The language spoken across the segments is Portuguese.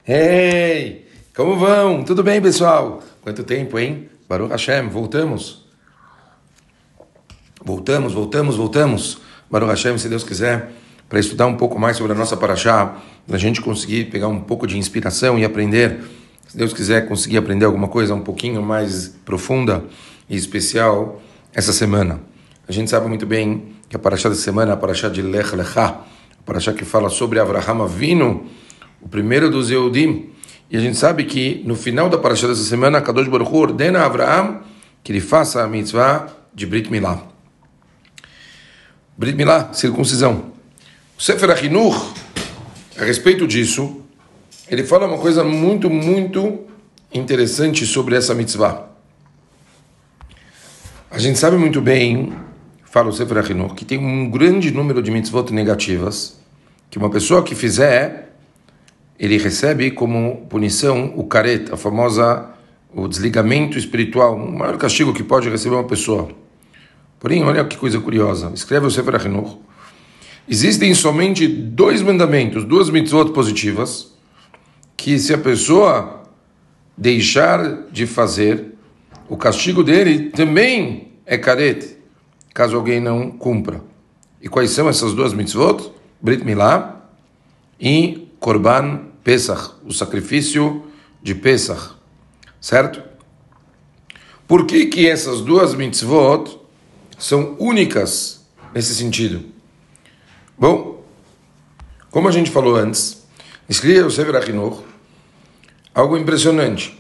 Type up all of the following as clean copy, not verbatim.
Hey, como vão? Tudo bem, pessoal? Quanto tempo, hein? Baruch Hashem, voltamos. Voltamos. Baruch Hashem, se Deus quiser, para estudar um pouco mais sobre a nossa Parashá, para a gente conseguir pegar um pouco de inspiração e aprender, se Deus quiser, conseguir aprender alguma coisa um pouquinho mais profunda e especial essa semana. A gente sabe muito bem que a Parashá da semana é a Parashá de Lech Lechá, a Parashá que fala sobre Avraham Avinu, o primeiro dos Yehudim. E a gente sabe que no final da Parashá dessa semana, Kadosh Baruch Hu ordena a Avraham que ele faça a mitzvah de Brit Milá. Brit Milá, circuncisão. O Sefer HaChinuch, a respeito disso, ele fala uma coisa muito interessante sobre essa mitzvah. A gente sabe muito bem, fala o Sefer HaChinuch, que tem um grande número de mitzvot negativas, que uma pessoa que fizer, ele recebe como punição o karet, o desligamento espiritual, o maior castigo que pode receber uma pessoa. Porém, olha que coisa curiosa, escreve o Sefer HaChinuch, existem somente 2 mandamentos, 2 mitzvot positivas, que se a pessoa deixar de fazer, o castigo dele também é karet, caso alguém não cumpra. E quais são essas 2 mitzvot? Brit Milá e Korban Pesach, o sacrifício de Pesach, certo? Por que essas 2 mitzvot são únicas nesse sentido? Bom, como a gente falou antes, escreveu o Sefer HaChinuch, algo impressionante.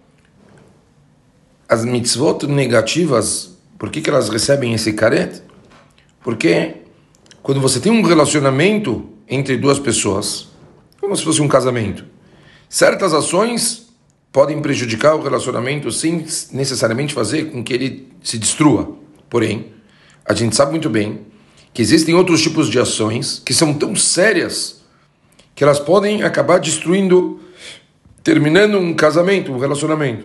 As mitzvot negativas, por que elas recebem esse karet? Porque quando você tem um relacionamento entre 2 pessoas, como se fosse um casamento, certas ações podem prejudicar o relacionamento sem necessariamente fazer com que ele se destrua. Porém, a gente sabe muito bem que existem outros tipos de ações que são tão sérias que elas podem acabar destruindo, terminando um casamento, um relacionamento.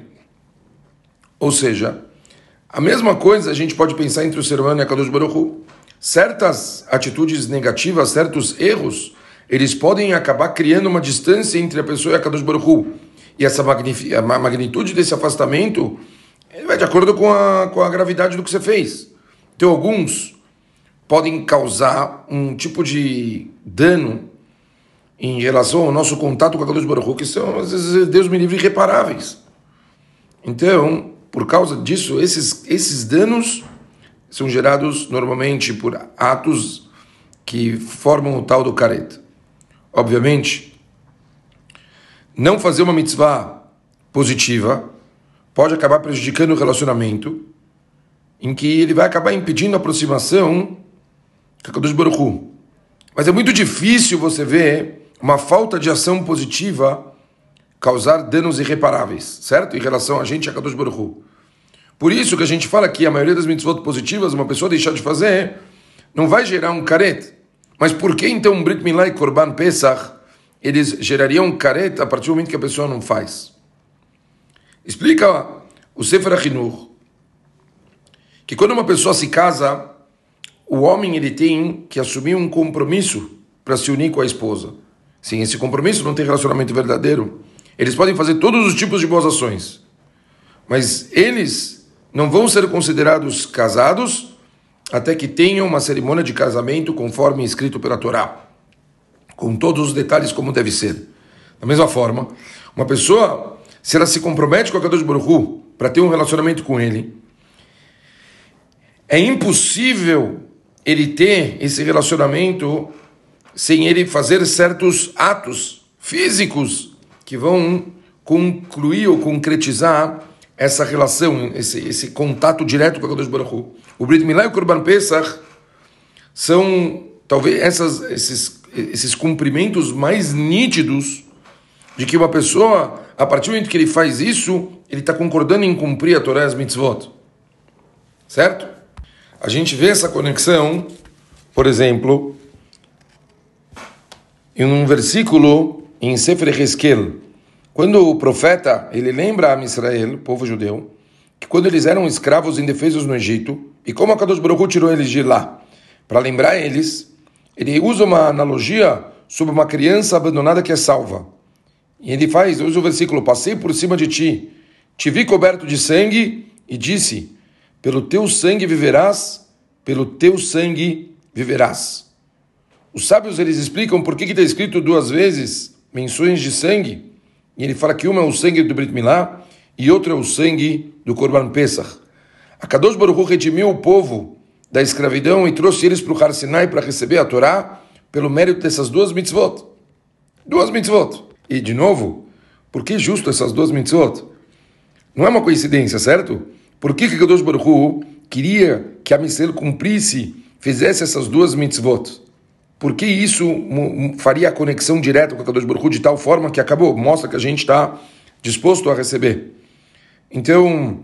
Ou seja, a mesma coisa a gente pode pensar entre o ser humano e a Kadosh Baruch Hu. Certas atitudes negativas, certos erros, eles podem acabar criando uma distância entre a pessoa e a Kadosh Baruch Hu. E essa a magnitude desse afastamento vai de acordo com a gravidade do que você fez. Então, alguns podem causar um tipo de dano em relação ao nosso contato com a Kadosh Baruch Hu, que são, às vezes, Deus me livre, irreparáveis. Então, por causa disso, esses danos são gerados normalmente por atos que formam o tal do karet. Obviamente, não fazer uma mitzvah positiva pode acabar prejudicando o relacionamento, em que ele vai acabar impedindo a aproximação com a Kadosh Baruch Hu. Mas é muito difícil você ver uma falta de ação positiva causar danos irreparáveis, certo? Em relação a gente e a Kadosh Baruch Hu. Por isso que a gente fala que a maioria das mitzvot positivas, uma pessoa deixar de fazer, não vai gerar um karet. Mas por que então Brit Milá e Korban Pesach, eles gerariam um karet a partir do momento que a pessoa não faz? Explica o Sefer HaChinuch que quando uma pessoa se casa, o homem ele tem que assumir um compromisso para se unir com a esposa. Sem esse compromisso não tem relacionamento verdadeiro. Eles podem fazer todos os tipos de boas ações, mas eles não vão ser considerados casados até que tenham uma cerimônia de casamento conforme escrito pela Torá, com todos os detalhes como deve ser. Da mesma forma, uma pessoa, se ela se compromete com a Kadosh Baruch Hu para ter um relacionamento com ele, é impossível ele ter esse relacionamento sem ele fazer certos atos físicos que vão concluir ou concretizar essa relação, esse contato direto com a Kadosh Baruch Hu. O Brit Milá e o Korban Pesach são talvez esses cumprimentos mais nítidos de que uma pessoa, a partir do momento que ele faz isso, ele está concordando em cumprir a Torá e as mitzvot. Certo? A gente vê essa conexão, por exemplo, em um versículo em Sefer Hezkel, quando o profeta, ele lembra a Israel, o povo judeu, que quando eles eram escravos indefesos no Egito, e como a Kadosh Baruch Hu tirou eles de lá, para lembrar eles, ele usa uma analogia sobre uma criança abandonada que é salva. E ele faz, usa o versículo, passei por cima de ti, te vi coberto de sangue e disse, pelo teu sangue viverás, pelo teu sangue viverás. Os sábios, eles explicam por que está escrito duas vezes menções de sangue. E ele fala que uma é o sangue do Brit Milá e outra é o sangue do Korban Pesach. A Kadosh Baruch Hu redimiu o povo da escravidão e trouxe eles para o Har Sinai para receber a Torá pelo mérito dessas duas mitzvot. Duas mitzvot. E, de novo, por que justo essas duas mitzvot? Não é uma coincidência, certo? Por que Kadosh Baruch Hu queria que a Israel cumprisse, fizesse essas duas mitzvot? Por que isso faria a conexão direta com a Kadosh Baruch Hu de tal forma que acabou? Mostra que a gente está disposto a receber. Então,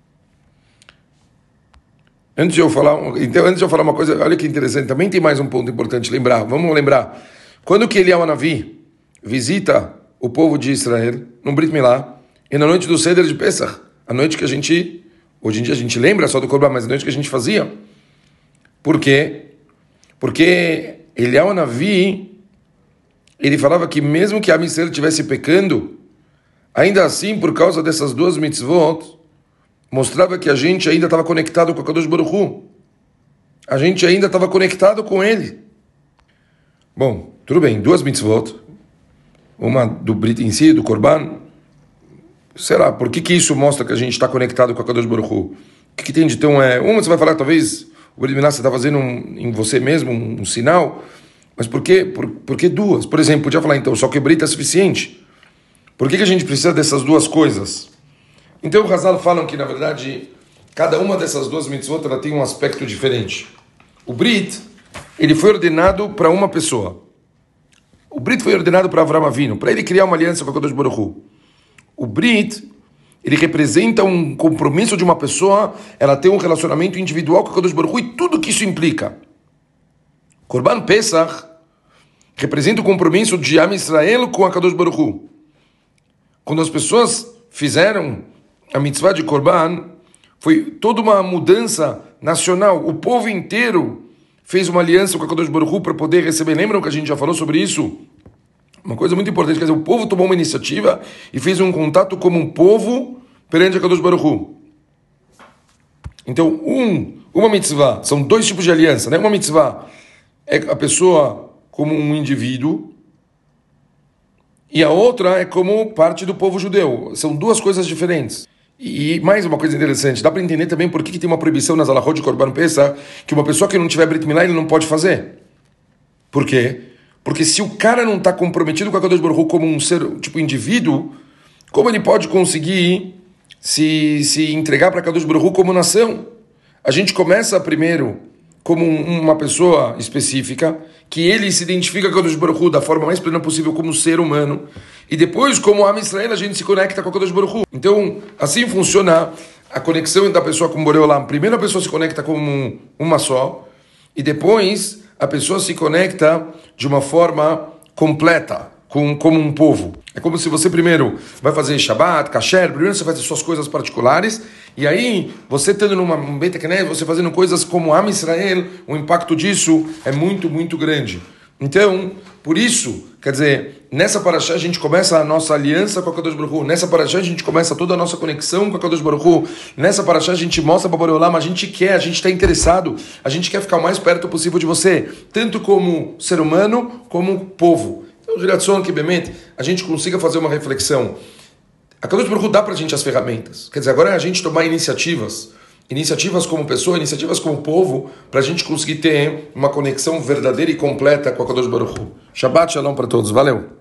antes de eu falar uma coisa, olha que interessante, também tem mais um ponto importante lembrar. Vamos lembrar. Quando que Eliyahu Hanavi visita o povo de Israel, no Brit Milá, e na noite do Seder de Pesach, a noite que a gente, hoje em dia a gente lembra só do Korban, mas a noite que a gente fazia. Por quê? Porque Eliyahu Hanavi, ele falava que mesmo que a Israel estivesse pecando, ainda assim, por causa dessas duas mitzvot, mostrava que a gente ainda estava conectado com a Kadosh Baruch Hu. A gente ainda estava conectado com ele. Bom, tudo bem, duas mitzvot, uma do Brit em si, do Korban. Será? Por que isso mostra que a gente está conectado com a Kadosh Baruch Hu? O que tem de tão... Uma você vai falar, talvez, o Brit Milá você está fazendo em você mesmo um sinal, mas por que duas? Por exemplo, podia falar então, só que o Brit é suficiente. Por que a gente precisa dessas duas coisas? Então, o Hazal falam que, na verdade, cada uma dessas duas mitzvot ela tem um aspecto diferente. O Brit, ele foi ordenado para uma pessoa. O Brit foi ordenado para Avraham Avinu, para ele criar uma aliança com a Kadosh Baruch Hu. O Brit, ele representa um compromisso de uma pessoa, ela tem um relacionamento individual com a Kadosh Baruch Hu e tudo que isso implica. Korban Pesach representa o compromisso de Am Israel com a Kadosh Baruch Hu. Quando as pessoas fizeram a mitzvah de Korban, foi toda uma mudança nacional. O povo inteiro fez uma aliança com a Kadosh Baruch Hu para poder receber. Lembram que a gente já falou sobre isso? Uma coisa muito importante, quer dizer, o povo tomou uma iniciativa e fez um contato como um povo perante a Kadosh Baruch Hu. Então, uma mitzvah, são dois tipos de aliança, né? Uma mitzvah é a pessoa como um indivíduo, e a outra é como parte do povo judeu. São duas coisas diferentes. E mais uma coisa interessante, dá para entender também por que tem uma proibição nas alahot de Korban Pesach que uma pessoa que não tiver Brit Milá ele não pode fazer. Por quê? Porque se o cara não está comprometido com a Kadosh Baruch Hu como um ser, tipo indivíduo, como ele pode conseguir se entregar para a Kadosh Baruch Hu como nação? A gente começa primeiro como uma pessoa específica, que ele se identifica com a Kadosh Baruch Hu da forma mais plena possível como ser humano, e depois, como Am Israel, a gente se conecta com a Kadosh Baruch Hu. Então, assim funciona a conexão da pessoa com Borei Olam. Primeiro a pessoa se conecta como uma só, e depois a pessoa se conecta de uma forma completa, como um povo. É como se você primeiro vai fazer Shabbat, Kasher, primeiro você faz as suas coisas particulares, e aí, você estando num Beit HaKnesset, você fazendo coisas como Am Israel, o impacto disso é muito, muito grande. Então, por isso, quer dizer, nessa paraxá a gente começa a nossa aliança com a Kadosh Baruch Hu, nessa paraxá a gente começa toda a nossa conexão com a Kadosh Baruch Hu, nessa paraxá a gente mostra para o Borei Olam, a gente está interessado, a gente quer ficar o mais perto possível de você, tanto como ser humano, como povo. Então, Giratzon, que bemente, a gente consiga fazer uma reflexão. A Kadosh Baruch Hu dá para a gente as ferramentas, quer dizer, agora é a gente tomar iniciativas como pessoa, iniciativas como povo, para a gente conseguir ter uma conexão verdadeira e completa com a Kadosh Baruch Hu. Shabbat Shalom para todos, valeu!